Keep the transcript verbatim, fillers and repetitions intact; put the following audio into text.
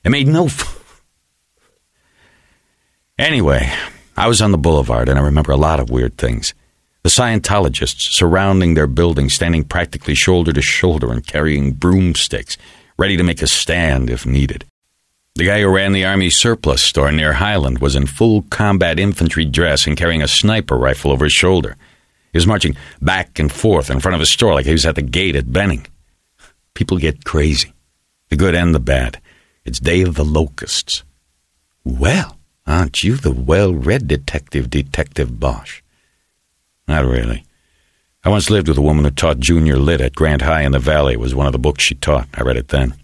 It made no... F- anyway, I was on the boulevard, and I remember a lot of weird things. The Scientologists surrounding their building, standing practically shoulder to shoulder and carrying broomsticks, ready to make a stand if needed. The guy who ran the Army surplus store near Highland was in full combat infantry dress and carrying a sniper rifle over his shoulder. He was marching back and forth in front of his store like he was at the gate at Benning. People get crazy, the good and the bad. It's Day of the Locusts. Well, aren't you the well-read detective, Detective Bosch? Not really. I once lived with a woman who taught junior lit at Grant High in the Valley. It was one of the books she taught. I read it then.